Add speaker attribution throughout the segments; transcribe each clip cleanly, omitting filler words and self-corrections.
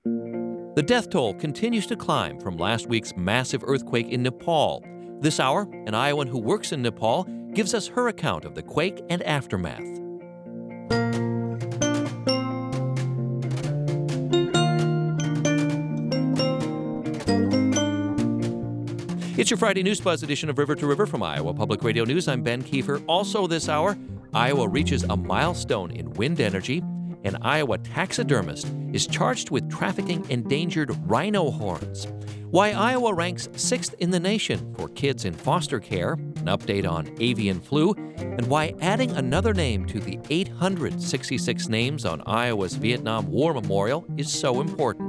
Speaker 1: The death toll continues to climb from last week's massive earthquake in Nepal. This hour, an Iowan who works in Nepal gives us her account of the quake and aftermath. It's your Friday News Buzz edition of River to River from Iowa Public Radio News. I'm Ben Kiefer. Also this hour, Iowa reaches a milestone in wind energy. An Iowa taxidermist is charged with trafficking endangered rhino horns. Why Iowa ranks 6th in the nation for kids in foster care, an update on avian flu, and why adding another name to the 866 names on Iowa's Vietnam War Memorial is so important.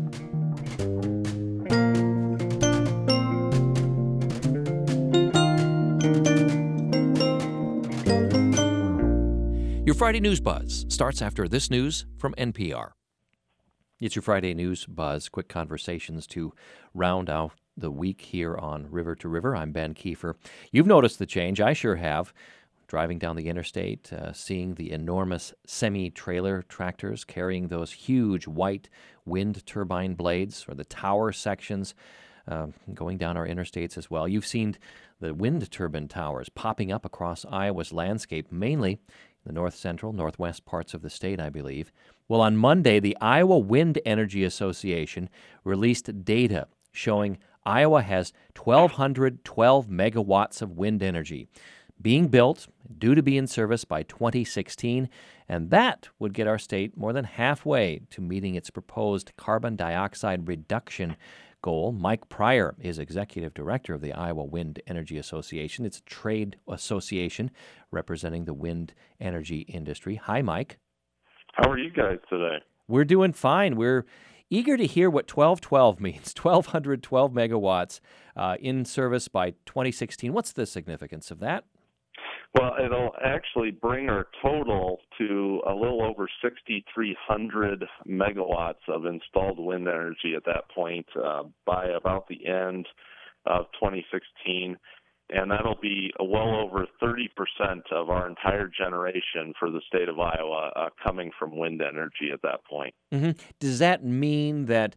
Speaker 1: Your Friday News Buzz starts after this news from NPR. It's your Friday News Buzz, quick conversations to round out the week here on River to River. I'm Ben Kiefer. You've noticed the change. I sure have. Driving down the interstate, seeing the enormous semi-trailer tractors carrying those huge white wind turbine blades, or the tower sections, going down our interstates as well. You've seen the wind turbine towers popping up across Iowa's landscape, mainly the north central, northwest parts of the state, I believe. Well, on Monday, the Iowa Wind Energy Association released data showing Iowa has 1,212 megawatts of wind energy being built, due to be in service by 2016, and that would get our state more than halfway to meeting its proposed carbon dioxide reduction goal. Mike Pryor is executive director of the Iowa Wind Energy Association. It's a trade association representing the wind energy industry. Hi, Mike.
Speaker 2: How are you guys today?
Speaker 1: We're doing fine. We're eager to hear what 1212 means. 1,212 megawatts in service by 2016. What's the significance of that?
Speaker 2: Well, it'll actually bring our total to a little over 6,300 megawatts of installed wind energy at that point by about the end of 2016. And that'll be well over 30% of our entire generation for the state of Iowa coming from wind energy at that point.
Speaker 1: Mm-hmm. Does that mean that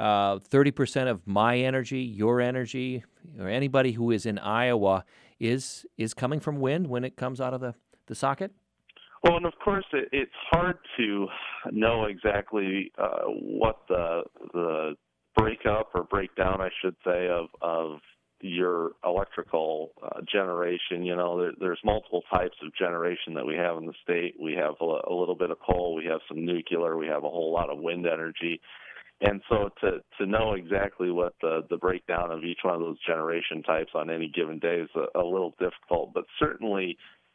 Speaker 1: 30% of my energy, your energy, or anybody who is in Iowa is coming from wind when it comes out of the socket?
Speaker 2: Well, and of course, it's hard to know exactly what the breakup or breakdown, I should say, of your electrical generation. You know, there's multiple types of generation that we have in the state. We have a little bit of coal, we have some nuclear, we have a whole lot of wind energy. And so to know exactly what the breakdown of each one of those generation types on any given day is a little difficult, but certainly,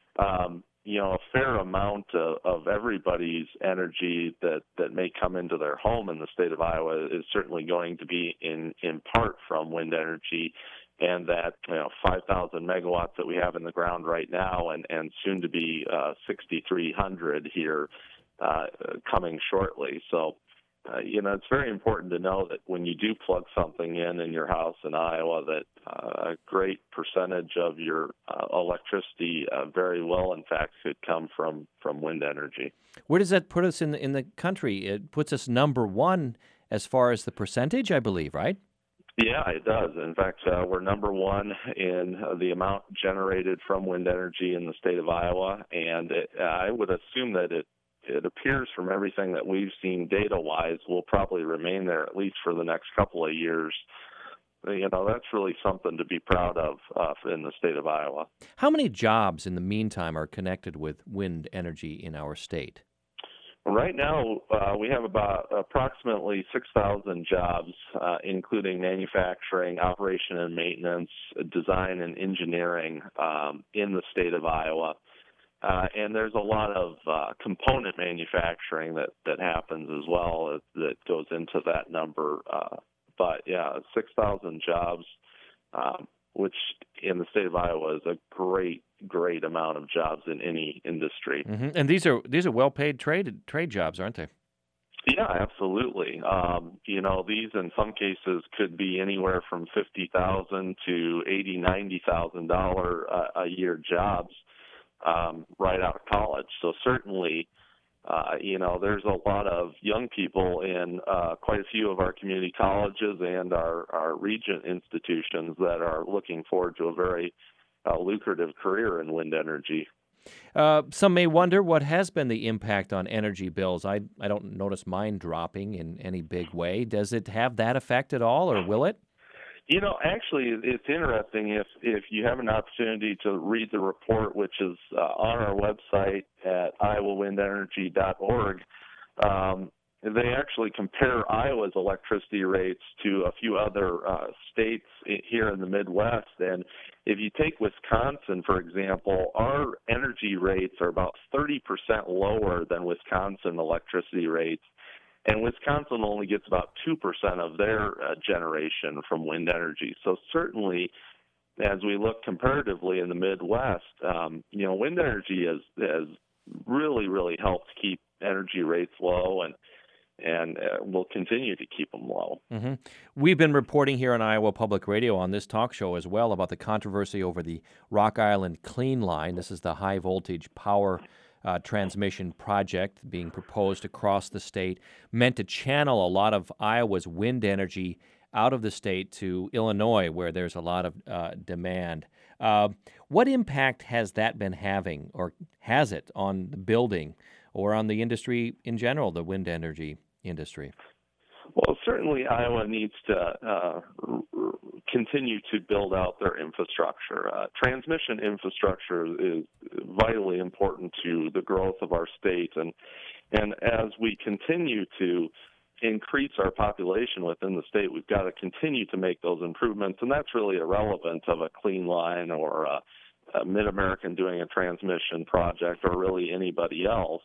Speaker 2: a fair amount of everybody's energy that may come into their home in the state of Iowa is certainly going to be in part from wind energy, and that 5,000 megawatts that we have in the ground right now, and soon to be 6,300 here coming shortly. So. It's very important to know that when you do plug something in your house in Iowa, that a great percentage of your electricity very well, in fact, could come from wind energy.
Speaker 1: Where does that put us in the country? It puts us number one as far as the percentage, I believe, right?
Speaker 2: Yeah, it does. In fact, we're number one in the amount generated from wind energy in the state of Iowa, and I would assume that it appears from everything that we've seen data-wise will probably remain there at least for the next couple of years. That's really something to be proud of in the state of Iowa.
Speaker 1: How many jobs in the meantime are connected with wind energy in our state?
Speaker 2: Right now, we have about approximately 6,000 jobs, including manufacturing, operation and maintenance, design and engineering in the state of Iowa. And there's a lot of component manufacturing that happens as well that goes into that number. But, 6,000 jobs, which in the state of Iowa is a great amount of jobs in any industry.
Speaker 1: Mm-hmm. And these are well-paid trade jobs, aren't they?
Speaker 2: Yeah, absolutely. These in some cases could be anywhere from $50,000 to $80,000-$90,000 a year jobs right out of college. So certainly, There's a lot of young people in quite a few of our community colleges and our regent institutions that are looking forward to a very lucrative career in wind energy.
Speaker 1: Some may wonder what has been the impact on energy bills. I don't notice mine dropping in any big way. Does it have that effect at all, or will it?
Speaker 2: Actually, it's interesting if you have an opportunity to read the report, which is on our website at iowawindenergy.org. They actually compare Iowa's electricity rates to a few other states here in the Midwest. And if you take Wisconsin, for example, our energy rates are about 30% lower than Wisconsin electricity rates. And Wisconsin only gets about 2% of their generation from wind energy. So certainly, as we look comparatively in the Midwest, wind energy has really, really helped keep energy rates low and will continue to keep them low.
Speaker 1: Mm-hmm. We've been reporting here on Iowa Public Radio on this talk show as well about the controversy over the Rock Island Clean Line. This is the high-voltage power transmission project being proposed across the state, meant to channel a lot of Iowa's wind energy out of the state to Illinois, where there's a lot of demand. What impact has that been having, or has it, on the building or on the industry in general, the wind energy industry?
Speaker 2: Well, certainly Iowa needs to continue to build out their infrastructure. Transmission infrastructure is vitally important to the growth of our state, and as we continue to increase our population within the state, we've got to continue to make those improvements, and that's really irrelevant of a clean line or a Mid-American doing a transmission project or really anybody else.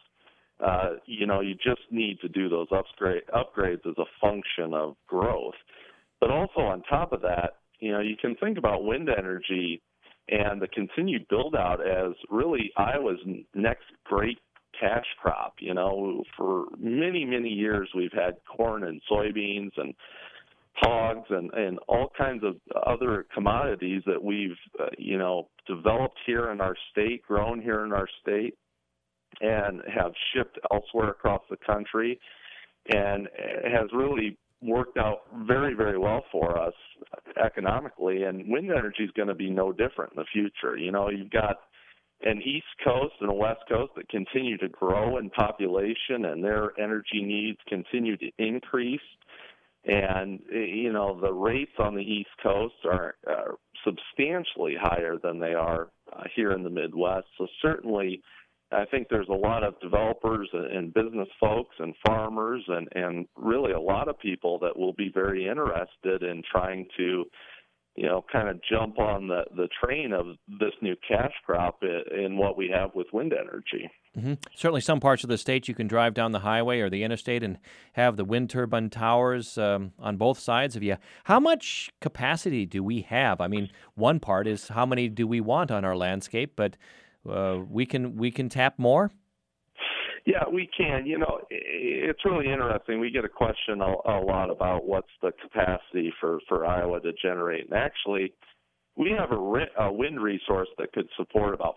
Speaker 2: You just need to do those upgrades as a function of growth. But also on top of that, you can think about wind energy and the continued build out as really Iowa's next great cash crop. For many, many years we've had corn and soybeans and hogs and all kinds of other commodities that we've, developed here in our state, grown here in our state, and have shipped elsewhere across the country, and has really worked out very, very well for us economically. And wind energy is going to be no different in the future. You've got an East Coast and a West Coast that continue to grow in population, and their energy needs continue to increase. And, the rates on the East Coast are substantially higher than they are here in the Midwest. So certainly, I think there's a lot of developers and business folks and farmers and really a lot of people that will be very interested in trying to, kind of jump on the train of this new cash crop in what we have with wind energy.
Speaker 1: Mm-hmm. Certainly some parts of the state you can drive down the highway or the interstate and have the wind turbine towers on both sides of you. How much capacity do we have? I mean, one part is how many do we want on our landscape, but we can tap more?
Speaker 2: Yeah, we can. It's really interesting. We get a question a lot about what's the capacity for Iowa to generate. And actually, we have a wind resource that could support about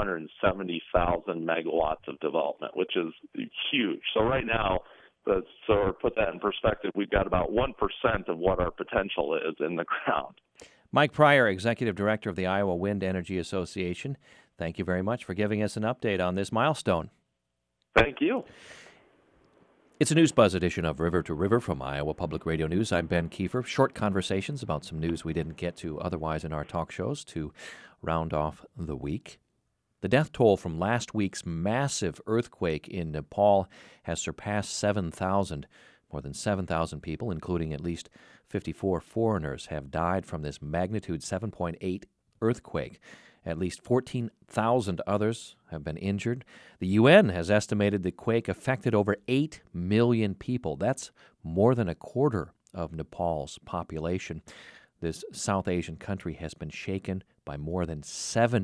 Speaker 2: 570,000 megawatts of development, which is huge. So right now, to put that in perspective, we've got about 1% of what our potential is in the ground.
Speaker 1: Mike Pryor, Executive Director of the Iowa Wind Energy Association, thank you very much for giving us an update on this milestone.
Speaker 2: Thank you.
Speaker 1: It's a News Buzz edition of River to River from Iowa Public Radio News. I'm Ben Kiefer. Short conversations about some news we didn't get to otherwise in our talk shows to round off the week. The death toll from last week's massive earthquake in Nepal has surpassed 7,000. More than 7,000 people, including at least 54 foreigners, have died from this magnitude 7.8 earthquake. At least 14,000 others have been injured. The UN has estimated the quake affected over 8 million people. That's more than a quarter of Nepal's population. This South Asian country has been shaken by more than 70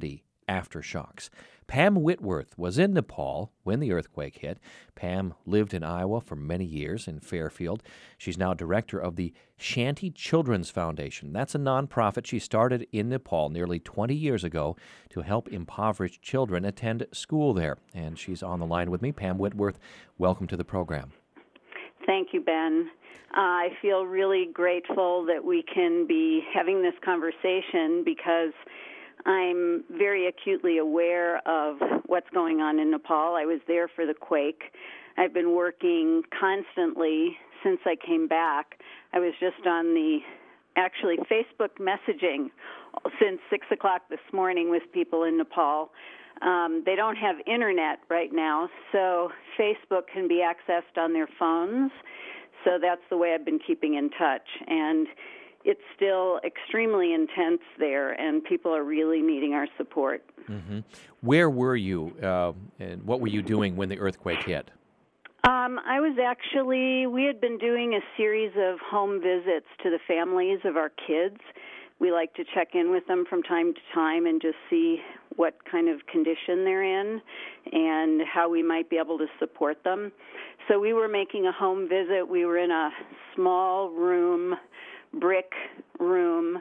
Speaker 1: aftershocks. Pam Whitworth was in Nepal when the earthquake hit. Pam lived in Iowa for many years in Fairfield. She's now director of the Shanti Children's Foundation. That's a nonprofit she started in Nepal nearly 20 years ago to help impoverished children attend school there. And she's on the line with me. Pam Whitworth, welcome to the program.
Speaker 3: Thank you, Ben. I feel really grateful that we can be having this conversation because I'm very acutely aware of what's going on in Nepal. I was there for the quake. I've been working constantly since I came back. I was just on the Facebook messaging since 6 o'clock this morning with people in Nepal. They don't have internet right now, so Facebook can be accessed on their phones. So that's the way I've been keeping in touch. And it's still extremely intense there, and people are really needing our support.
Speaker 1: Mm-hmm. Where were you, and what were you doing when the earthquake hit?
Speaker 3: We had been doing a series of home visits to the families of our kids. We like to check in with them from time to time and just see what kind of condition they're in and how we might be able to support them. So we were making a home visit. We were in a small room, brick room,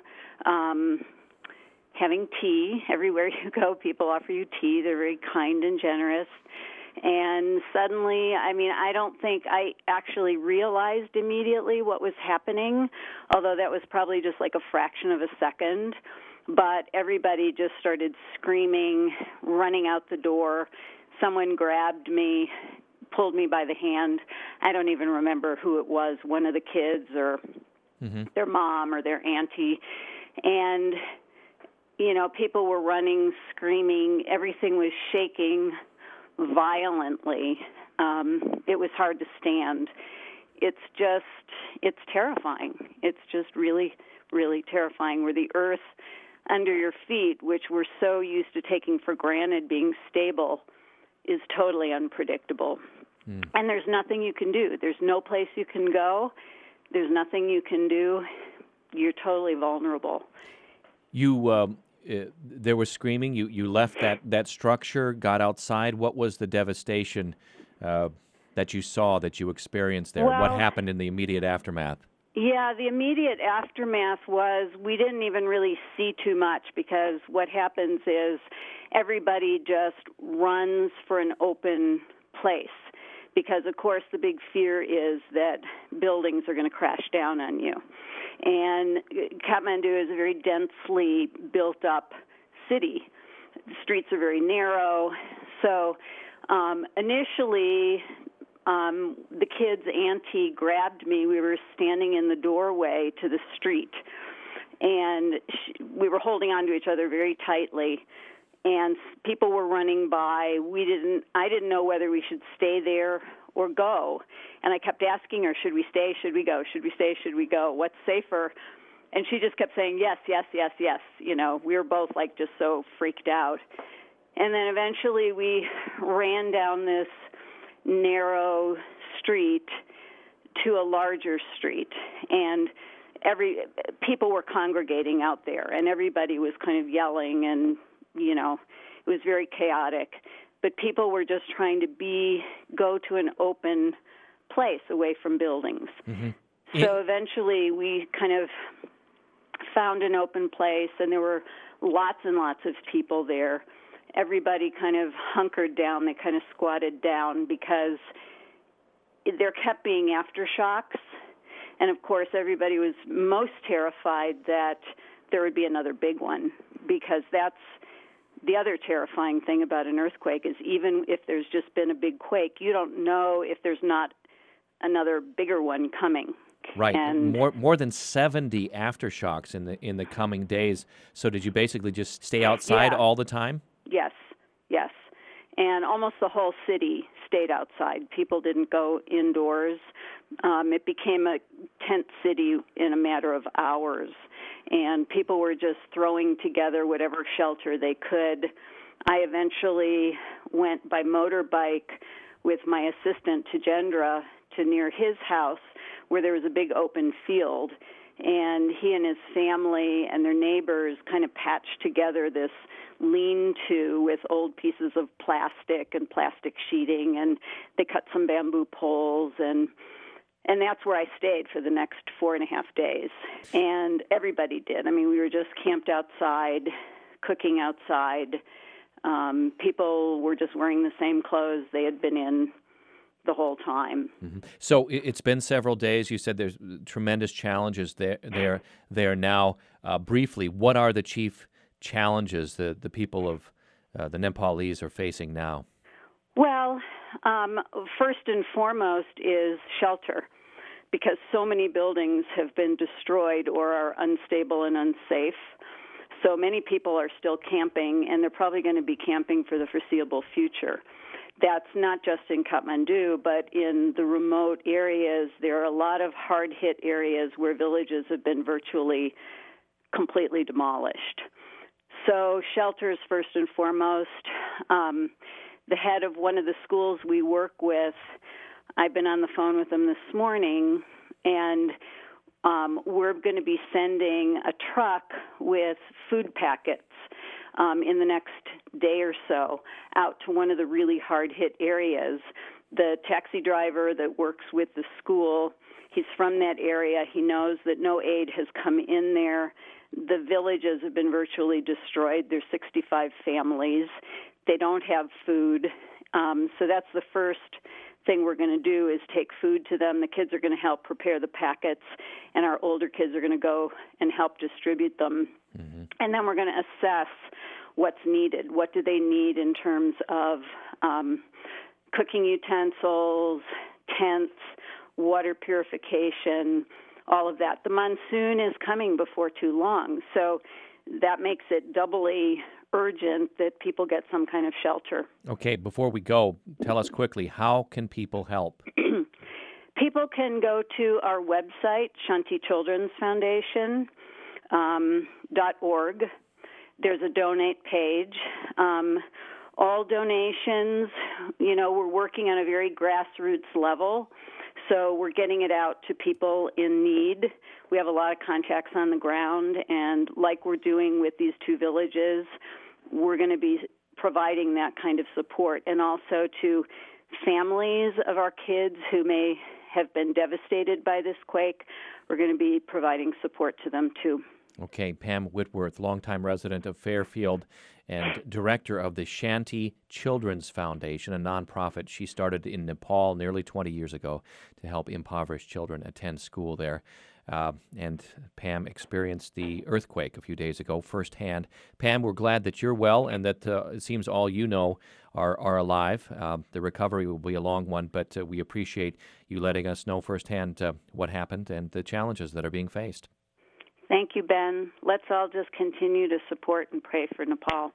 Speaker 3: having tea. Everywhere you go, people offer you tea. They're very kind and generous. And suddenly, I don't think I actually realized immediately what was happening, although that was probably just like a fraction of a second. But everybody just started screaming, running out the door. Someone grabbed me, pulled me by the hand. I don't even remember who it was, one of the kids or their mom or their auntie. And, people were running, screaming. Everything was shaking violently. It was hard to stand. It's terrifying. It's just really, really terrifying where the earth under your feet, which we're so used to taking for granted being stable, is totally unpredictable. And there's nothing you can do. There's no place you can go. There's nothing you can do. You're totally vulnerable.
Speaker 1: There was screaming. You left that structure, got outside. What was the devastation that you saw, that you experienced there? What happened in the immediate aftermath?
Speaker 3: Yeah, the immediate aftermath was we didn't even really see too much because what happens is everybody just runs for an open place because, of course, the big fear is that buildings are going to crash down on you. And Kathmandu is a very densely built-up city. The streets are very narrow. So initially, the kid's auntie grabbed me. We were standing in the doorway to the street, and we were holding on to each other very tightly. And people were running by. I didn't know whether we should stay there or go. And I kept asking her, should we stay, should we go, should we stay, should we go, what's safer? And she just kept saying, yes, yes, yes, yes. We were both just so freaked out. And then eventually we ran down this narrow street to a larger street. And people were congregating out there, and everybody was kind of yelling, and, it was very chaotic. But people were just trying to go to an open place away from buildings. Mm-hmm. So eventually we kind of found an open place, and there were lots and lots of people there. Everybody kind of hunkered down. They kind of squatted down because there kept being aftershocks. And, of course, everybody was most terrified that there would be another big one, because that's the other terrifying thing about an earthquake is even if there's just been a big quake, you don't know if there's not another bigger one coming.
Speaker 1: Right. And more than 70 aftershocks in the coming days. So did you basically just stay outside all the time?
Speaker 3: Yes. And almost the whole city stayed outside. People didn't go indoors. It became a tent city in a matter of hours, and people were just throwing together whatever shelter they could. I eventually went by motorbike with my assistant to Gendra to near his house where there was a big open field, and he and his family and their neighbors kind of patched together this lean-to with old pieces of plastic and plastic sheeting, and they cut some bamboo poles, and that's where I stayed for the next 4.5 days. And everybody did. I mean, we were just camped outside, cooking outside. People were just wearing the same clothes they had been in the whole time.
Speaker 1: Mm-hmm. So it's been several days. You said there's tremendous challenges there now. Briefly, what are the chief challenges the people of the Nepalese are facing now?
Speaker 3: Well, first and foremost is shelter, because so many buildings have been destroyed or are unstable and unsafe. So many people are still camping, and they're probably going to be camping for the foreseeable future. That's not just in Kathmandu, but in the remote areas. There are a lot of hard-hit areas where villages have been virtually completely demolished. So shelter is first and foremost. The head of one of the schools we work with, I've been on the phone with him this morning, and we're going to be sending a truck with food packets in the next day or so out to one of the really hard-hit areas. The taxi driver that works with the school, he's from that area. He knows that no aid has come in there. The villages have been virtually destroyed. There's 65 families. They don't have food. So that's the first thing we're going to do is take food to them. The kids are going to help prepare the packets, and our older kids are going to go and help distribute them. Mm-hmm. And then we're going to assess what's needed. What do they need in terms of cooking utensils, tents, water purification, all of that. The monsoon is coming before too long, so that makes it doubly urgent that people get some kind of shelter.
Speaker 1: Okay, before we go, tell us quickly, how can people help?
Speaker 3: People can go to our website, Shanti Children's Foundation .org. There's a donate page. All donations, we're working on a very grassroots level, so we're getting it out to people in need. We have a lot of contacts on the ground, and like we're doing with these two villages, we're going to be providing that kind of support, and also to families of our kids who may have been devastated by this quake. We're going to be providing support to them too.
Speaker 1: Okay, Pam Whitworth, longtime resident of Fairfield and director of the Shanti Children's Foundation, a nonprofit she started in Nepal nearly 20 years ago to help impoverished children attend school there. And Pam experienced the earthquake a few days ago firsthand. Pam, we're glad that you're well and that it seems all you know are alive. The recovery will be a long one, but we appreciate you letting us know firsthand what happened and the challenges that are being faced.
Speaker 3: Thank you, Ben. Let's all just continue to support and pray for Nepal.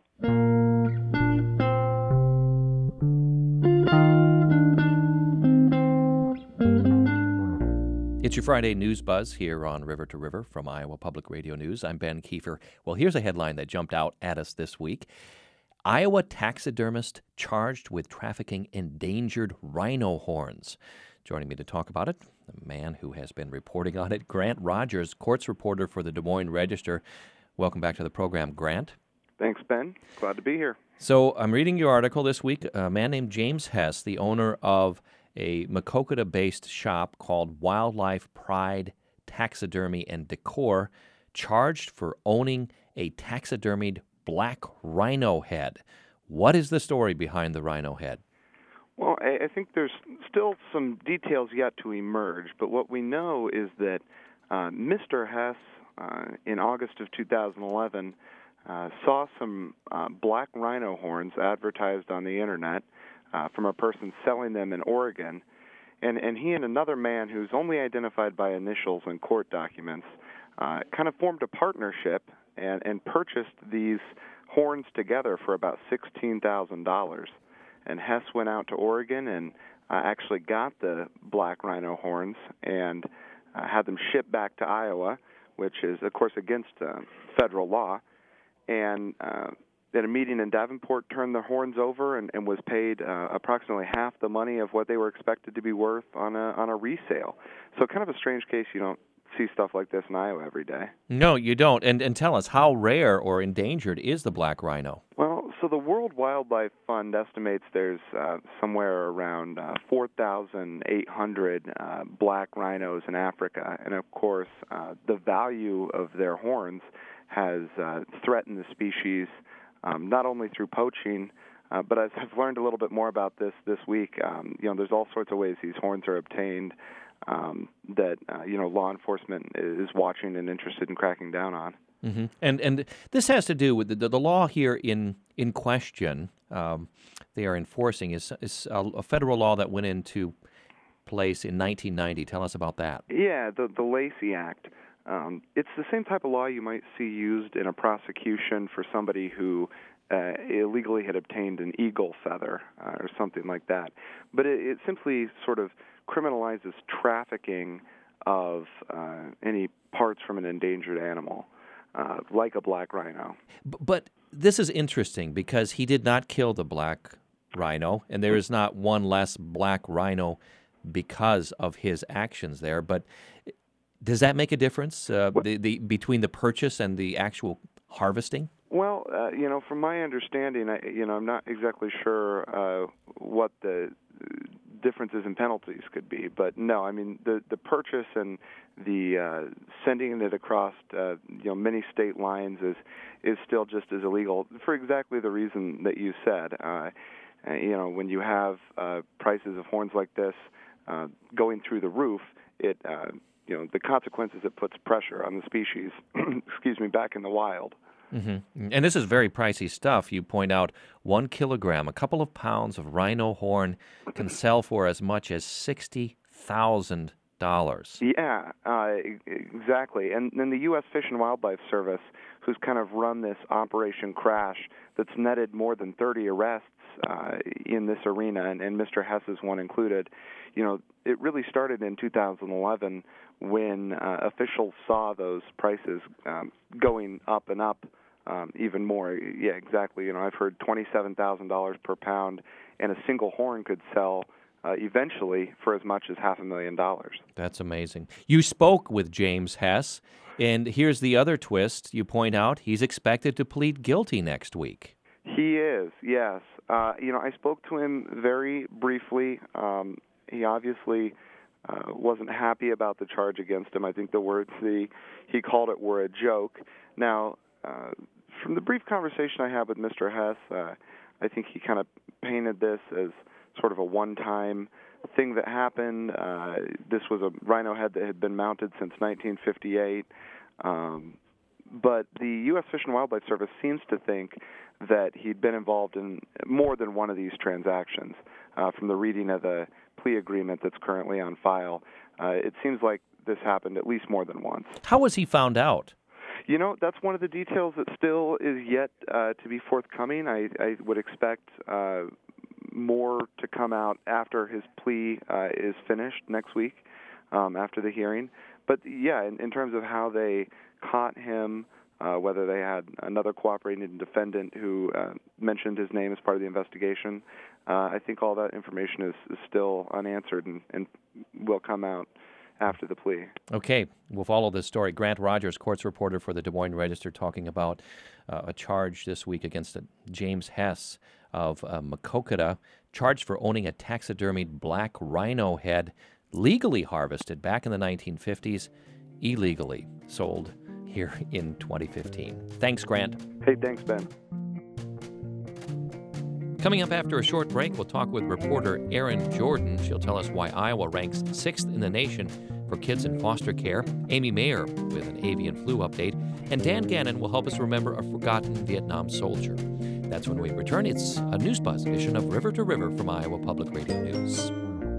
Speaker 1: It's your Friday News Buzz here on River to River from Iowa Public Radio News. I'm Ben Kiefer. Well, here's a headline that jumped out at us this week. Iowa taxidermist charged with trafficking endangered rhino horns. Joining me to talk about it, the man who has been reporting on it, Grant Rogers, courts reporter for the Des Moines Register. Welcome back to the program, Grant.
Speaker 4: Thanks, Ben. Glad to be here.
Speaker 1: So I'm reading your article this week. A man named James Hess, the owner of a Maquoketa-based shop called Wildlife Pride Taxidermy and Decor, charged for owning a taxidermied black rhino head. What is the story behind the rhino head?
Speaker 4: Well, I think there's still some details yet to emerge, but what we know is that Mr. Hess, in August of 2011, saw some black rhino horns advertised on the Internet from a person selling them in Oregon, and he and another man who's only identified by initials in court documents kind of formed a partnership and purchased these horns together for about $16,000. And Hess went out to Oregon and actually got the black rhino horns and had them shipped back to Iowa, which is, of course, against federal law. And at a meeting in Davenport, turned the horns over and was paid approximately half the money of what they were expected to be worth on a resale. So kind of a strange case you don't see stuff like this in Iowa every day.
Speaker 1: No, you don't. And tell us, how rare or endangered is the black rhino?
Speaker 4: Well, so the World Wildlife Fund estimates there's somewhere around 4,800 black rhinos in Africa. And, of course, the value of their horns has threatened the species not only through poaching, but as I've learned a little bit more about this week, there's all sorts of ways these horns are obtained that law enforcement is watching and interested in cracking down on.
Speaker 1: Mm-hmm. And this has to do with the law here in question. They are enforcing is a federal law that went into place in 1990. Tell us about that.
Speaker 4: Yeah, the Lacey Act. It's the same type of law you might see used in a prosecution for somebody who illegally had obtained an eagle feather or something like that. But it simply sort of criminalizes trafficking of any parts from an endangered animal, like a black rhino.
Speaker 1: But this is interesting because he did not kill the black rhino, and there is not one less black rhino because of his actions there. But does that make a difference between the purchase and the actual harvesting?
Speaker 4: Well, from my understanding, I'm not exactly sure what the differences in penalties could be, but no, I mean the purchase and the sending it across many state lines is still just as illegal for exactly the reason that you said. When you have prices of horns like this going through the roof, the consequences, it puts pressure on the species, back in the wild.
Speaker 1: Mm-hmm. And this is very pricey stuff. You point out 1 kilogram, a couple of pounds of rhino horn can sell for as much as $60,000.
Speaker 4: Yeah, exactly. And then the U.S. Fish and Wildlife Service, who's kind of run this Operation Crash that's netted more than 30 arrests in this arena, and Mr. Hess's one included, it really started in 2011 when officials saw those prices going up and up even more. Yeah, exactly. I've heard $27,000 per pound, and a single horn could sell eventually for as much as $500,000.
Speaker 1: That's amazing. You spoke with James Hess, and here's the other twist. You point out he's expected to plead guilty next week.
Speaker 4: He is, yes. I spoke to him very briefly. He obviously wasn't happy about the charge against him. I think the words he called it were a joke. Now, from the brief conversation I had with Mr. Hess, I think he kind of painted this as sort of a one-time thing that happened. This was a rhino head that had been mounted since 1958. But the U.S. Fish and Wildlife Service seems to think that he'd been involved in more than one of these transactions. From the reading of the plea agreement that's currently on file, it seems like this happened at least more than once.
Speaker 1: How was he found out?
Speaker 4: That's one of the details that still is yet to be forthcoming. I would expect more to come out after his plea is finished next week, after the hearing. But, yeah, in terms of how they caught him, whether they had another cooperating defendant who mentioned his name as part of the investigation, I think all that information is still unanswered and will come out after the plea. Okay,
Speaker 1: we'll follow this story. Grant Rogers, courts reporter for the Des Moines Register, talking about a charge this week against James Hess of Maquoketa, charged for owning a taxidermied black rhino head legally harvested back in the 1950s, illegally sold here in 2015. Thanks, Grant.
Speaker 4: Hey, thanks, Ben.
Speaker 1: Coming up after a short break, we'll talk with reporter Erin Jordan. She'll tell us why Iowa ranks 6th in the nation for kids in foster care. Amy Mayer with an avian flu update. And Dan Gannon will help us remember a forgotten Vietnam soldier. That's when we return. It's a News Buzz edition of River to River from Iowa Public Radio News.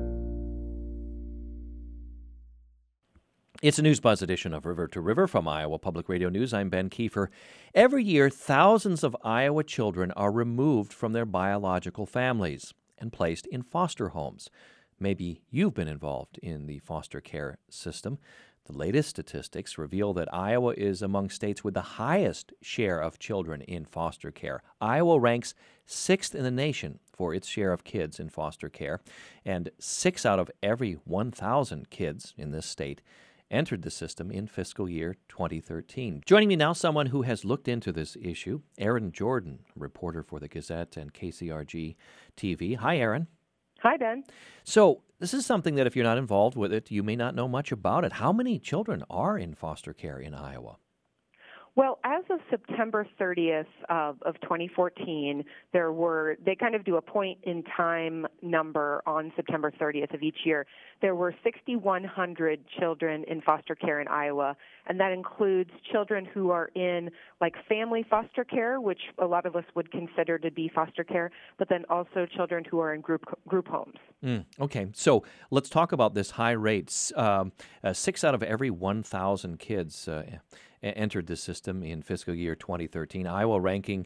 Speaker 1: It's a News Buzz edition of River to River from Iowa Public Radio News. I'm Ben Kiefer. Every year, thousands of Iowa children are removed from their biological families and placed in foster homes. Maybe you've been involved in the foster care system. The latest statistics reveal that Iowa is among states with the highest share of children in foster care. Iowa ranks 6th in the nation for its share of kids in foster care, and 6 out of every 1,000 kids in this state entered the system in fiscal year 2013. Joining me now, someone who has looked into this issue, Erin Jordan, reporter for the Gazette and KCRG TV. Hi, Erin.
Speaker 5: Hi, Ben.
Speaker 1: So this is something that if you're not involved with it, you may not know much about it. How many children are in foster care in Iowa?
Speaker 5: Well, as of September 30th of 2014, they kind of do a point-in-time number on September 30th of each year. There were 6,100 children in foster care in Iowa, and that includes children who are in, like, family foster care, which a lot of us would consider to be foster care, but then also children who are in group homes.
Speaker 1: Okay, so let's talk about this high rate. 6 out of every 1,000 kids entered the system in fiscal year 2013. Iowa ranking,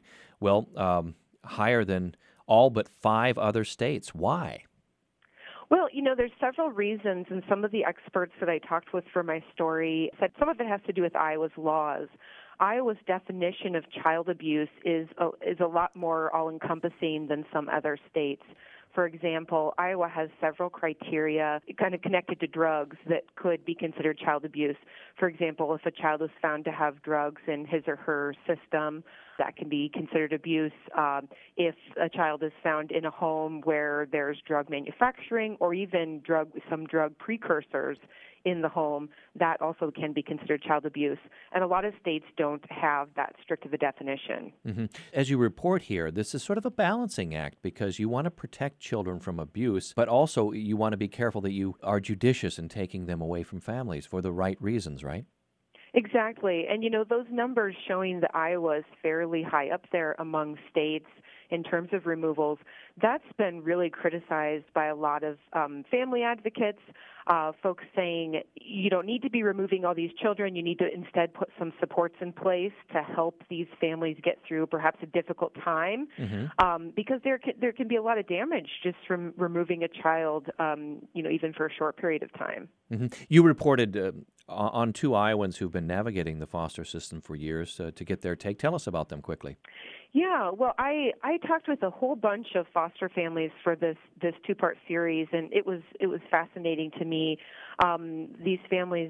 Speaker 1: higher than all but 5 other states. Why?
Speaker 5: Well, there's several reasons, and some of the experts that I talked with for my story said some of it has to do with Iowa's laws. Iowa's definition of child abuse is a lot more all-encompassing than some other states. For example, Iowa has several criteria kind of connected to drugs that could be considered child abuse. For example, if a child is found to have drugs in his or her system, that can be considered abuse. If a child is found in a home where there's drug manufacturing or even some drug precursors in the home, that also can be considered child abuse. And a lot of states don't have that strict of a definition.
Speaker 1: Mm-hmm. As you report here, this is sort of a balancing act because you want to protect children from abuse, but also you want to be careful that you are judicious in taking them away from families for the right reasons, right?
Speaker 5: Exactly. And, those numbers showing that Iowa is fairly high up there among states in terms of removals, that's been really criticized by a lot of family advocates, folks saying you don't need to be removing all these children. You need to instead put some supports in place to help these families get through perhaps a difficult time, because there can be a lot of damage just from removing a child, even for a short period of time.
Speaker 1: Mm-hmm. You reported on 2 Iowans who've been navigating the foster system for years to get their take. Tell us about them quickly.
Speaker 5: Yeah, well, I talked with a whole bunch of foster families for this 2-part series, and it was fascinating to me. These families,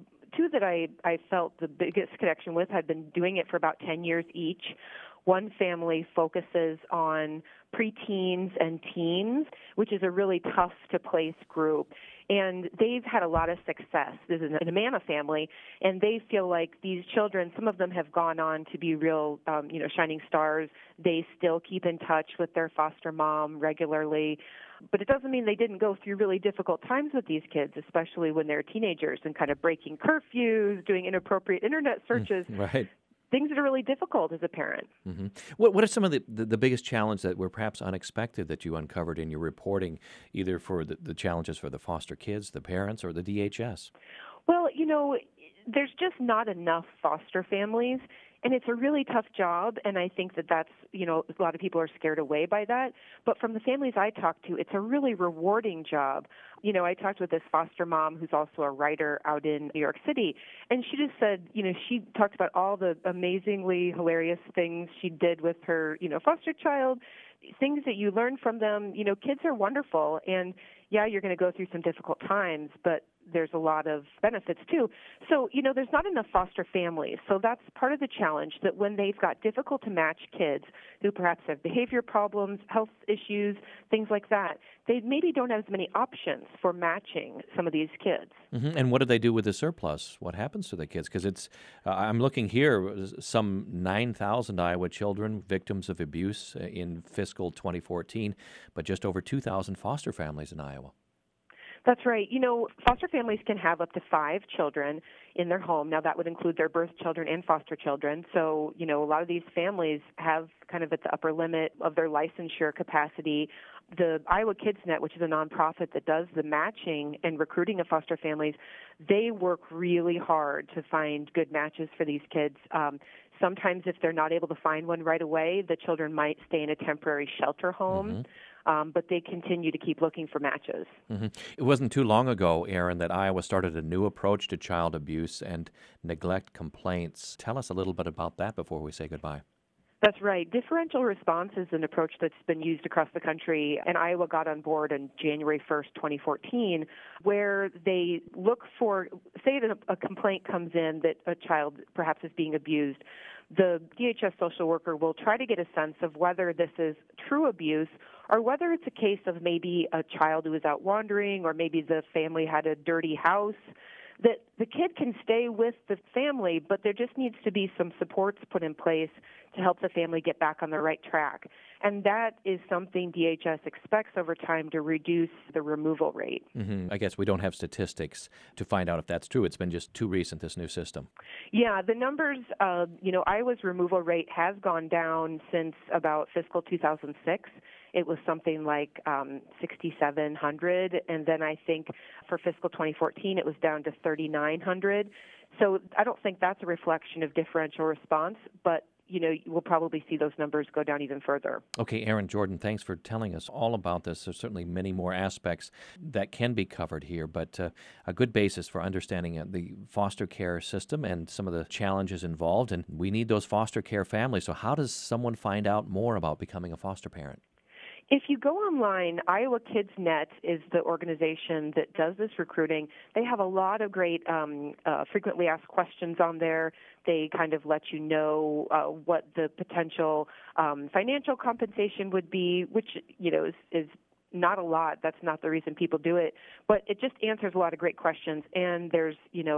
Speaker 5: 2 that I felt the biggest connection with had been doing it for about 10 years each. One family focuses on preteens and teens, which is a really tough-to-place group. And they've had a lot of success. This is an Amana family, and they feel like these children, some of them have gone on to be real, shining stars. They still keep in touch with their foster mom regularly. But it doesn't mean they didn't go through really difficult times with these kids, especially when they're teenagers and kind of breaking curfews, doing inappropriate internet searches.
Speaker 1: Right.
Speaker 5: Things that are really difficult as a parent.
Speaker 1: Mm-hmm. What are some of the biggest challenges that were perhaps unexpected that you uncovered in your reporting, either for the challenges for the foster kids, the parents, or the DHS?
Speaker 5: Well, there's just not enough foster families, and it's a really tough job, and I think that's, a lot of people are scared away by that. But from the families I talked to, it's a really rewarding job. I talked with this foster mom who's also a writer out in New York City, and she just said, she talked about all the amazingly hilarious things she did with her, foster child, things that you learn from them. Kids are wonderful, and yeah, you're going to go through some difficult times, but there's a lot of benefits too. So, there's not enough foster families. So that's part of the challenge, that when they've got difficult to match kids who perhaps have behavior problems, health issues, things like that, they maybe don't have as many options for matching some of these kids.
Speaker 1: Mm-hmm. And what do they do with the surplus? What happens to the kids? Because it's, I'm looking here, some 9,000 Iowa children victims of abuse in fiscal 2014, but just over 2,000 foster families in Iowa.
Speaker 5: That's right. Foster families can have up to 5 children in their home. Now, that would include their birth children and foster children. So, a lot of these families have kind of at the upper limit of their licensure capacity. The Iowa KidsNet, which is a nonprofit that does the matching and recruiting of foster families, they work really hard to find good matches for these kids. Sometimes if they're not able to find one right away, the children might stay in a temporary shelter home. But they continue to keep looking for matches.
Speaker 1: Mm-hmm. It wasn't too long ago, Erin, that Iowa started a new approach to child abuse and neglect complaints. Tell us a little bit about that before we say goodbye.
Speaker 5: That's right. Differential response is an approach that's been used across the country, and Iowa got on board on January 1st, 2014, where they look for, say that a complaint comes in that a child perhaps is being abused. The DHS social worker will try to get a sense of whether this is true abuse or whether it's a case of maybe a child who is out wandering, or maybe the family had a dirty house. That the kid can stay with the family, but there just needs to be some supports put in place to help the family get back on the right track. And that is something DHS expects over time to reduce the removal rate.
Speaker 1: I guess we don't have statistics to find out if that's true. It's been just too recent, this new system.
Speaker 5: Yeah, the numbers, Iowa's removal rate has gone down since about fiscal 2006. It was something like 6,700, and then I think for fiscal 2014 it was down to 3,900. So I don't think that's a reflection of differential response, but we'll probably see those numbers go down even further.
Speaker 1: Okay, Erin Jordan, thanks for telling us all about this. There's certainly many more aspects that can be covered here, but a good basis for understanding the foster care system and some of the challenges involved. And we need those foster care families. So how does someone find out more about becoming a foster parent?
Speaker 5: If you go online, Iowa Kids Net is the organization that does this recruiting. They have a lot of great frequently asked questions on there. They kind of let you know what the potential financial compensation would be, which, is not a lot. That's not the reason people do it. But it just answers a lot of great questions, and there's,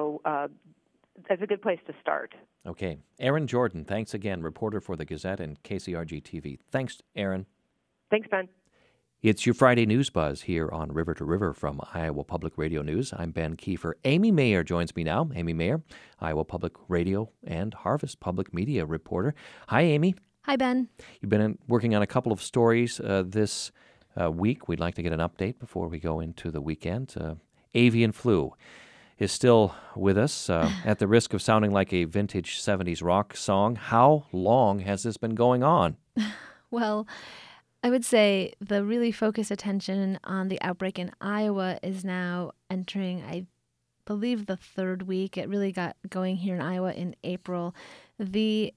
Speaker 5: that's a good place to start.
Speaker 1: Okay. Erin Jordan, thanks again, reporter for the Gazette and KCRG-TV. Thanks, Erin.
Speaker 5: Thanks, Ben.
Speaker 1: It's your Friday News Buzz here on River to River from Iowa Public Radio News. I'm Ben Kiefer. Amy Mayer joins me now. Amy Mayer, Iowa Public Radio and Harvest Public Media reporter. Hi, Amy.
Speaker 6: Hi, Ben.
Speaker 1: You've been working on a couple of stories this week. We'd like to get an update before we go into the weekend. Avian flu is still with us, at the risk of sounding like a vintage 70s rock song. How long has this been going on?
Speaker 6: Well, I would say the really focused attention on the outbreak in Iowa is now entering, I believe, the third week. It really got going here in Iowa in April. The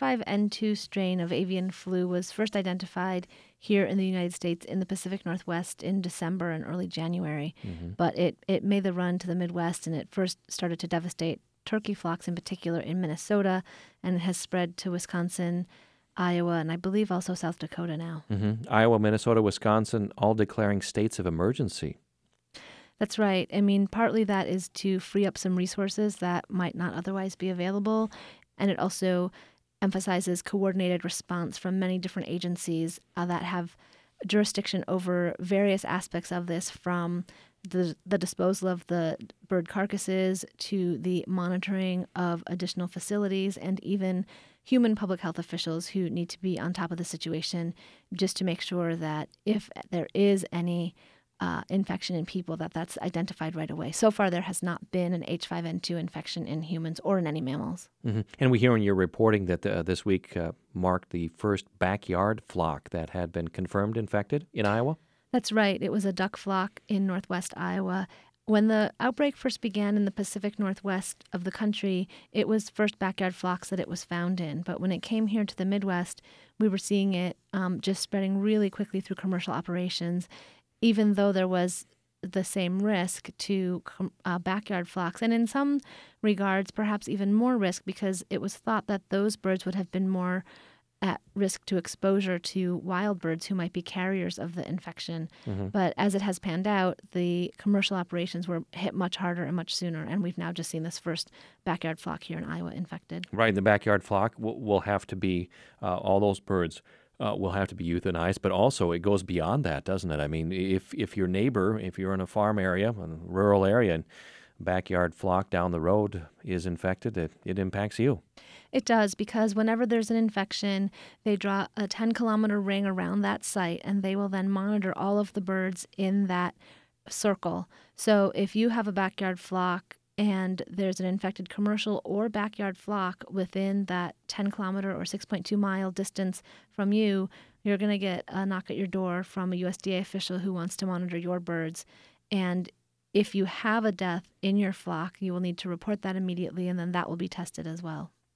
Speaker 6: H5N2 strain of avian flu was first identified here in the United States in the Pacific Northwest in December and early January. But it made the run to the Midwest, and it first started to devastate turkey flocks in particular in Minnesota, and it has spread to Wisconsin, Iowa, and I believe also South Dakota now.
Speaker 1: Iowa, Minnesota, Wisconsin, all declaring states of emergency.
Speaker 6: That's right. I mean, partly that is to free up some resources that might not otherwise be available, and it also emphasizes coordinated response from many different agencies that have jurisdiction over various aspects of this, from the disposal of the bird carcasses to the monitoring of additional facilities, and even human public health officials who need to be on top of the situation just to make sure that if there is any infection in people, that's identified right away. So far, there has not been an H5N2 infection in humans or in any mammals.
Speaker 1: And we hear in your reporting that this week marked the first backyard flock that had been confirmed infected in Iowa?
Speaker 6: That's right. It was a duck flock in northwest Iowa. When the outbreak first began in the Pacific Northwest of the country, it was first backyard flocks that it was found in. But when it came here to the Midwest, we were seeing it just spreading really quickly through commercial operations, even though there was the same risk to backyard flocks. And in some regards, perhaps even more risk, because it was thought that those birds would have been more at risk to exposure to wild birds who might be carriers of the infection. But as it has panned out, the commercial operations were hit much harder and much sooner, and we've now just seen this first backyard flock here in Iowa infected. Right,
Speaker 1: the backyard flock will have to be, all those birds will have to be euthanized, but also it goes beyond that, doesn't it? I mean, if your neighbor, if you're in a farm area, a rural area, and backyard flock down the road is infected, it impacts you.
Speaker 6: It does, because whenever there's an infection, they draw a 10-kilometer ring around that site, and they will then monitor all of the birds in that circle. So if you have a backyard flock and there's an infected commercial or backyard flock within that 10-kilometer or 6.2-mile distance from you, you're going to get a knock at your door from a USDA official who wants to monitor your birds. And if you have a death in your flock, you will need to report that immediately, and then that will be tested as well.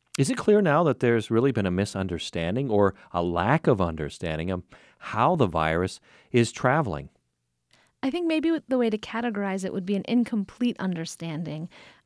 Speaker 1: Is it clear now that there's really been a misunderstanding or a lack of understanding of how the virus is traveling?
Speaker 6: I think maybe the way to categorize it would be an incomplete understanding.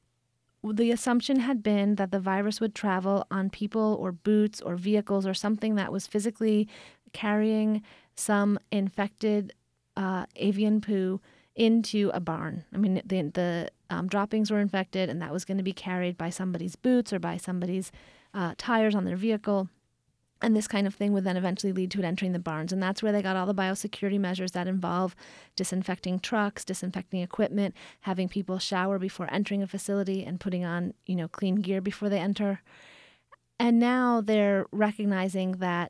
Speaker 6: The assumption had been that the virus would travel on people or boots or vehicles or something that was physically carrying some infected avian poo into a barn. I mean, the droppings were infected, and that was going to be carried by somebody's boots or by somebody's tires on their vehicle. And this kind of thing would then eventually lead to it entering the barns. And that's where they got all the biosecurity measures that involve disinfecting trucks, disinfecting equipment, having people shower before entering a facility, and putting on, clean gear before they enter. And now they're recognizing that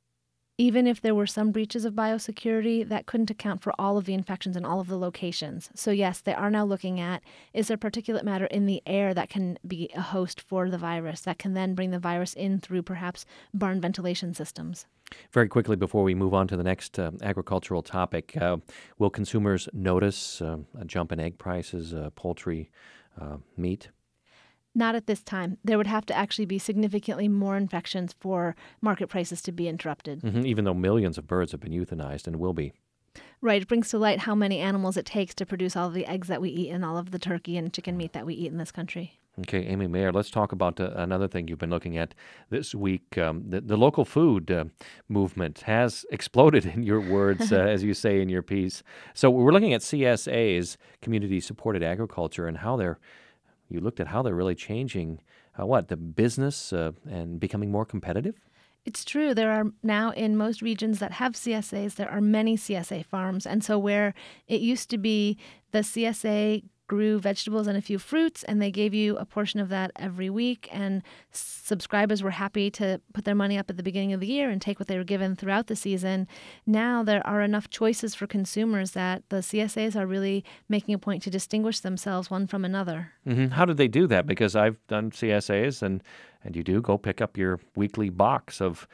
Speaker 6: even if there were some breaches of biosecurity, that couldn't account for all of the infections in all of the locations. So yes, they are now looking at, is there particulate matter in the air that can be a host for the virus, that can then bring the virus in through perhaps barn ventilation systems?
Speaker 1: Very quickly, before we move on to the next agricultural topic, will consumers notice a jump in egg prices, poultry, meat?
Speaker 6: Not at this time. There would have to actually be significantly more infections for market prices to be interrupted.
Speaker 1: Mm-hmm, even though millions of birds have been euthanized and will be.
Speaker 6: Right. It brings to light how many animals it takes to produce all of the eggs that we eat and all of the turkey and chicken meat that we eat in this country.
Speaker 1: Okay, Amy Mayer, let's talk about another thing you've been looking at this week. The local food movement has exploded, in your words, as you say in your piece. So we're looking at CSAs, community-supported agriculture, and you looked at how they're really changing, the business and becoming more competitive?
Speaker 6: It's true. There are now, in most regions that have CSAs, there are many CSA farms. And so where it used to be the CSA grew vegetables and a few fruits, and they gave you a portion of that every week, and subscribers were happy to put their money up at the beginning of the year and take what they were given throughout the season. Now there are enough choices for consumers that the CSAs are really making a point to distinguish themselves one from another.
Speaker 1: Mm-hmm. How do they do that? Because I've done CSAs, and you do go pick up your weekly box of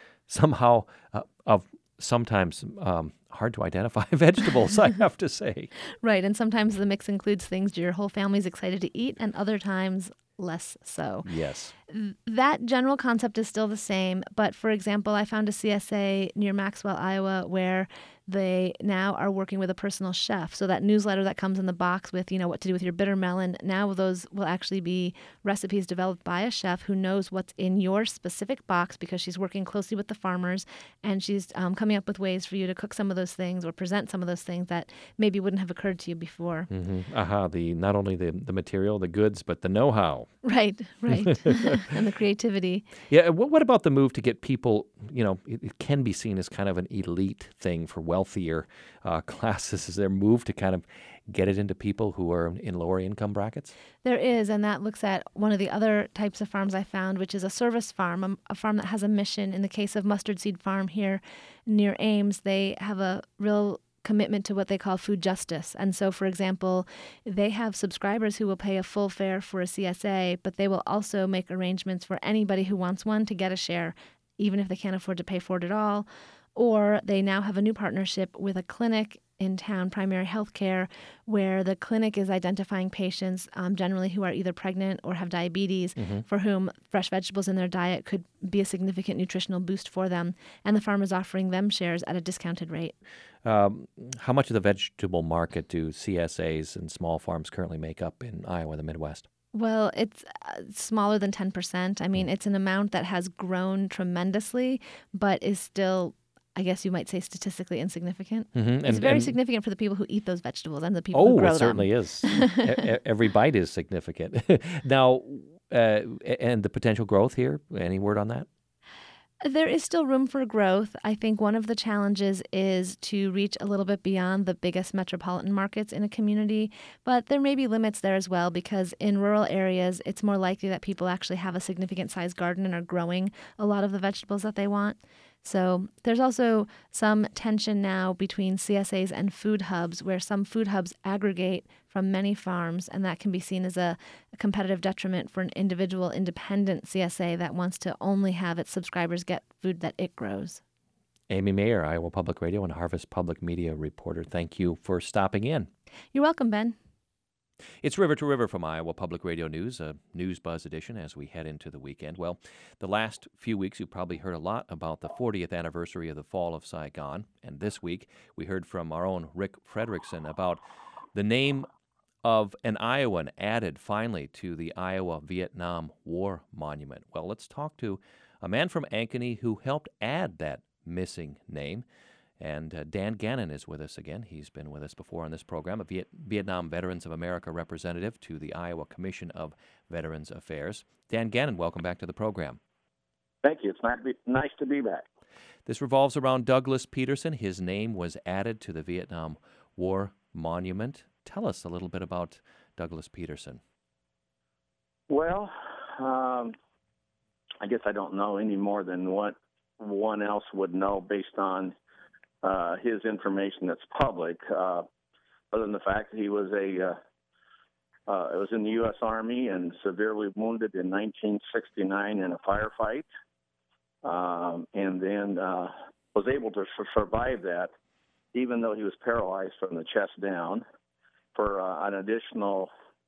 Speaker 1: sometimes hard to identify vegetables, I have to say.
Speaker 6: Right, and sometimes the mix includes things your whole family's excited to eat, and other times less so.
Speaker 1: Yes.
Speaker 6: That general concept is still the same, but for example, I found a CSA near Maxwell, Iowa, where they now are working with a personal chef. So that newsletter that comes in the box with, what to do with your bitter melon, now those will actually be recipes developed by a chef who knows what's in your specific box, because she's working closely with the farmers, and she's coming up with ways for you to cook some of those things or present some of those things that maybe wouldn't have occurred to you before.
Speaker 1: Mm-hmm. Not only the material, the goods, but the know-how.
Speaker 6: Right. And the creativity.
Speaker 1: Yeah, what about the move to get people, it can be seen as kind of an elite thing for wealthier classes. Is there a move to kind of get it into people who are in lower income brackets? There
Speaker 6: is, and that looks at one of the other types of farms I found, which is a service farm, a farm that has a mission. In the case of Mustard Seed Farm here near Ames, they have a real commitment to what they call food justice. And so, for example, they have subscribers who will pay a full fare for a CSA, but they will also make arrangements for anybody who wants one to get a share, even if they can't afford to pay for it at all. Or they now have a new partnership with a clinic in town, Primary Health Care, where the clinic is identifying patients generally who are either pregnant or have diabetes, for whom fresh vegetables in their diet could be a significant nutritional boost for them. And the farm is offering them shares at a discounted rate.
Speaker 1: How much of the vegetable market do CSAs and small farms currently make up in Iowa and the Midwest?
Speaker 6: Well, it's smaller than 10%. I mean, it's an amount that has grown tremendously, but is still, I guess you might say, statistically insignificant. It's very significant for the people who eat those vegetables and the people who grow them. Oh,
Speaker 1: it certainly is. Every bite is significant. Now, and the potential growth here, any word on that?
Speaker 6: There is still room for growth. I think one of the challenges is to reach a little bit beyond the biggest metropolitan markets in a community, but there may be limits there as well, because in rural areas, it's more likely that people actually have a significant sized garden and are growing a lot of the vegetables that they want. So there's also some tension now between CSAs and food hubs, where some food hubs aggregate from many farms, and that can be seen as a competitive detriment for an individual independent CSA that wants to only have its subscribers get food that it grows.
Speaker 1: Amy Mayer, Iowa Public Radio and Harvest Public Media reporter, thank you for stopping in.
Speaker 6: You're welcome, Ben.
Speaker 1: It's River to River from Iowa Public Radio News, a News Buzz edition as we head into the weekend. Well, the last few weeks you've probably heard a lot about the 40th anniversary of the fall of Saigon. And this week we heard from our own Rick Frederickson about the name of an Iowan added finally to the Iowa-Vietnam War Monument. Well, let's talk to a man from Ankeny who helped add that missing name. And Dan Gannon is with us again. He's been with us before on this program, a Vietnam Veterans of America representative to the Iowa Commission of Veterans Affairs. Dan Gannon, welcome back to the program.
Speaker 7: Thank you. It's nice to be back.
Speaker 1: This revolves around Douglas Peterson. His name was added to the Vietnam War Monument. Tell us a little bit about Douglas Peterson.
Speaker 7: Well, I guess I don't know any more than what one else would know based on his information that's public, other than the fact that he was was in the U.S. Army and severely wounded in 1969 in a firefight, and then was able to survive that, even though he was paralyzed from the chest down, for an additional,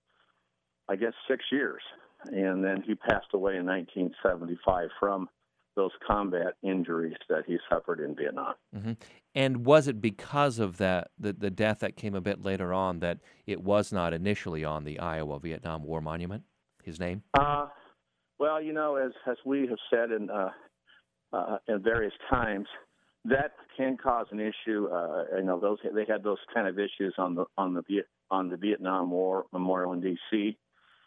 Speaker 7: I guess, 6 years. And then he passed away in 1975 from those combat injuries that he suffered in Vietnam.
Speaker 1: Mm-hmm. And was it because of that, the death that came a bit later on, that it was not initially on the Iowa-Vietnam War Monument, his name?
Speaker 7: Well, you know, as we have said in various times, that can cause an issue. You know, they had those kind of issues on the Vietnam War Memorial in D.C.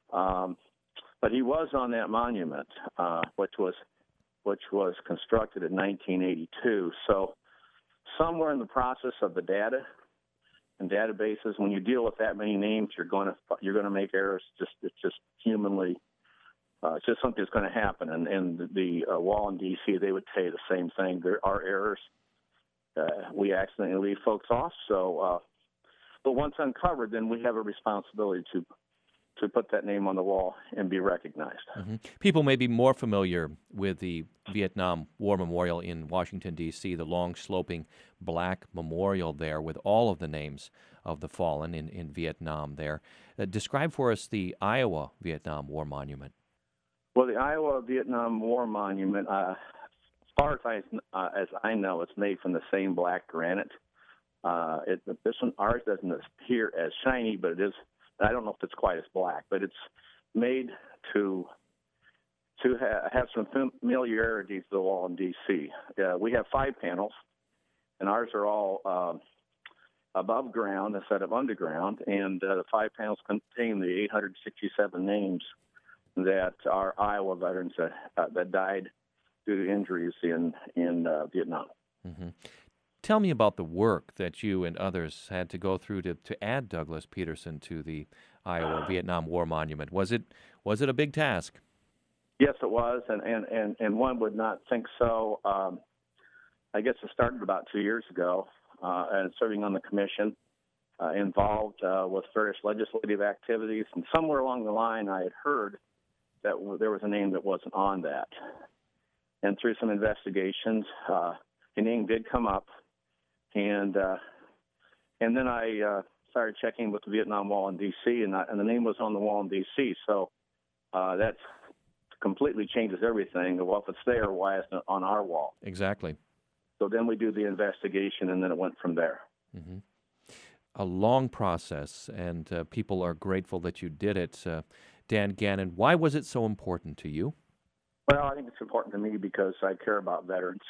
Speaker 7: But he was on that monument, which was constructed in 1982. So somewhere in the process of the data and databases, when you deal with that many names, you're going to make errors. It's just humanly, it's just something that's going to happen. And the wall in D.C., they would tell you the same thing. There are errors. We accidentally leave folks off. So, but once uncovered, then we have a responsibility to put that name on the wall and be recognized.
Speaker 1: Mm-hmm. People may be more familiar with the Vietnam War Memorial in Washington, D.C., the long sloping black memorial there with all of the names of the fallen in Vietnam there. Describe for us the Iowa Vietnam War Monument.
Speaker 7: Well, the Iowa Vietnam War Monument, as far as I know, it's made from the same black granite. This one, ours doesn't appear as shiny, but it is. I don't know if it's quite as black, but it's made to have some familiarity to the wall in D.C. We have 5 panels, and ours are all above ground instead of underground, and the 5 panels contain the 867 names that are Iowa veterans that died due to injuries in Vietnam.
Speaker 1: Mm-hmm. Tell me about the work that you and others had to go through to add Douglas Peterson to the Iowa Vietnam War Monument. Was it a big task?
Speaker 7: Yes, it was, and one would not think so. I guess it started about 2 years ago, and serving on the commission, involved with various legislative activities, and somewhere along the line I had heard that there was a name that wasn't on that. And through some investigations, a name did come up. And then I started checking with the Vietnam Wall in D.C., and the name was on the wall in D.C. So that completely changes everything. Well, if it's there, why isn't it on our wall?
Speaker 1: Exactly.
Speaker 7: So then we do the investigation, and then it went from there.
Speaker 1: Mm-hmm. A long process, and people are grateful that you did it. Dan Gannon, why was it so important to you?
Speaker 7: Well, I think it's important to me because I care about veterans.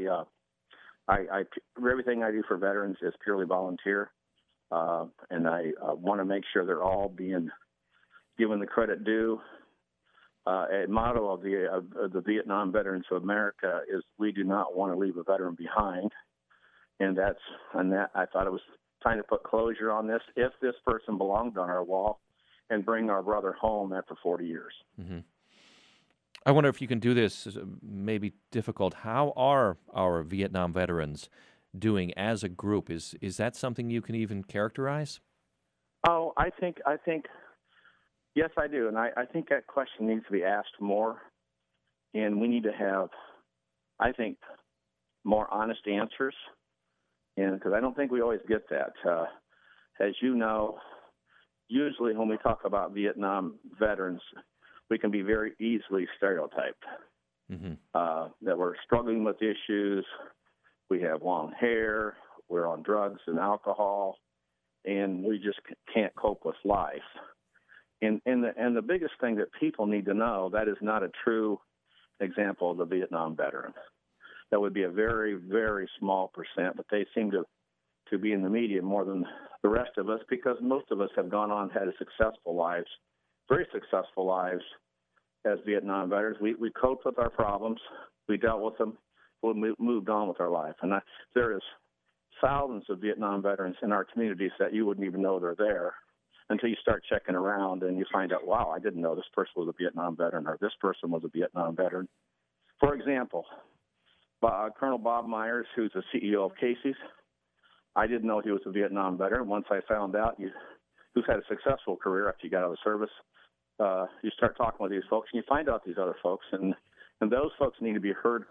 Speaker 7: Everything I do for veterans is purely volunteer, and I want to make sure they're all being given the credit due. A motto of the Vietnam Veterans of America is "We do not want to leave a veteran behind," and that I thought it was trying to put closure on this. If this person belonged on our wall, and bring our brother home after 40 years.
Speaker 1: Mm-hmm. I wonder if you can do this, maybe difficult. How are our Vietnam veterans doing as a group? Is that something you can even characterize?
Speaker 7: Oh, I think, yes, I do. And I think that question needs to be asked more. And we need to have, I think, more honest answers. And because I don't think we always get that. As you know, usually when we talk about Vietnam veterans, we can be very easily stereotyped. That we're struggling with issues, we have long hair, we're on drugs and alcohol, and we just can't cope with life. And the biggest thing that people need to know, that is not a true example of the Vietnam veteran. That would be a very, very small percent, but they seem to be in the media more than the rest of us, because most of us have gone on, had successful lives, very successful lives as Vietnam veterans. We coped with our problems, we dealt with them, we moved on with our life. And there is thousands of Vietnam veterans in our communities that you wouldn't even know they're there until you start checking around and you find out, wow, I didn't know this person was a Vietnam veteran, or this person was a Vietnam veteran. For example, Colonel Bob Myers, who's the CEO of Casey's, I didn't know he was a Vietnam veteran. Once I found out who's had a successful career after you got out of the service, you start talking with these folks, and you find out these other folks, and those folks need to be heard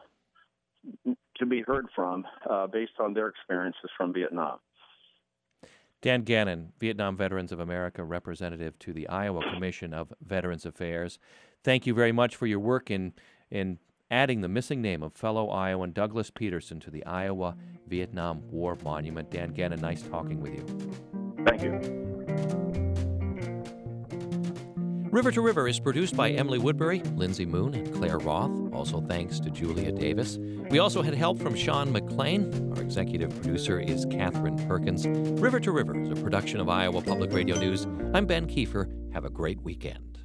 Speaker 7: from based on their experiences from Vietnam.
Speaker 1: Dan Gannon, Vietnam Veterans of America representative to the Iowa Commission of Veterans Affairs. Thank you very much for your work in adding the missing name of fellow Iowan Douglas Peterson to the Iowa Vietnam War Monument. Dan Gannon, nice talking with you.
Speaker 7: Thank you.
Speaker 1: River to River is produced by Emily Woodbury, Lindsay Moon, and Claire Roth. Also thanks to Julia Davis. We also had help from Sean McLean. Our executive producer is Catherine Perkins. River to River is a production of Iowa Public Radio News. I'm Ben Kiefer. Have a great weekend.